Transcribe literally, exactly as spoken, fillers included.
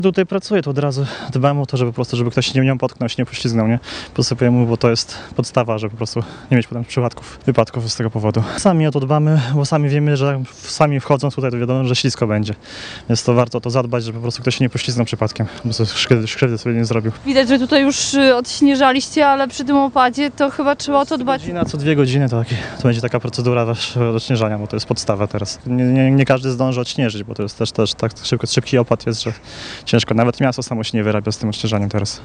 Tutaj pracuję, to od razu dbam o to, żeby po prostu, żeby ktoś się nie nią potknął, się nie poślizgnął, nie? Posypuję mu, bo to jest podstawa, żeby po prostu nie mieć potem przypadków, wypadków z tego powodu. Sami o to dbamy, bo sami wiemy, że sami wchodząc tutaj, to wiadomo, że ślisko będzie. Więc to warto o to zadbać, żeby po prostu ktoś się nie poślizgnął przypadkiem, bo sobie szkody, szkody sobie nie zrobił. Widać, że tutaj już y, odśnieżaliście, ale przy tym opadzie to chyba trzeba o to dbać. Godzina, co dwie godziny to, taki, to będzie taka procedura też odśnieżania, bo to jest podstawa teraz. Nie, nie, nie każdy zdąży odśnieżyć, bo to jest też, też tak szybko, szybki opad jest, że ciężko. Nawet miasto samo się nie wyrabia z tym odśnieżaniem teraz.